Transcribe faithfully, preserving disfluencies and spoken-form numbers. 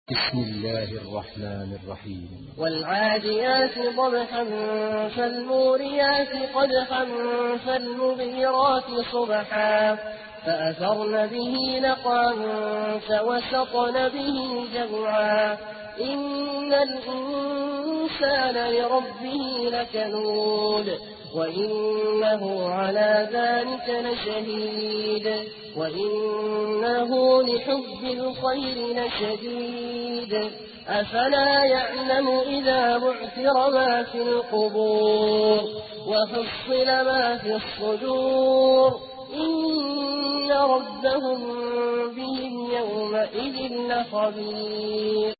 بسم الله الرحمن الرحيم. والعاديات ضبحا فالموريات قدحا فالمغيرات صبحا فأثرن به نقعا فوسطن به جمعا إن الإنسان لربه لكنود وإنه على ذلك لشهيد وإنه لحب الخير لشديد أفلا يعلم إذا بعثر ما في القبور وحصل ما في الصدور إن ربهم بهم يومئذ لخبير.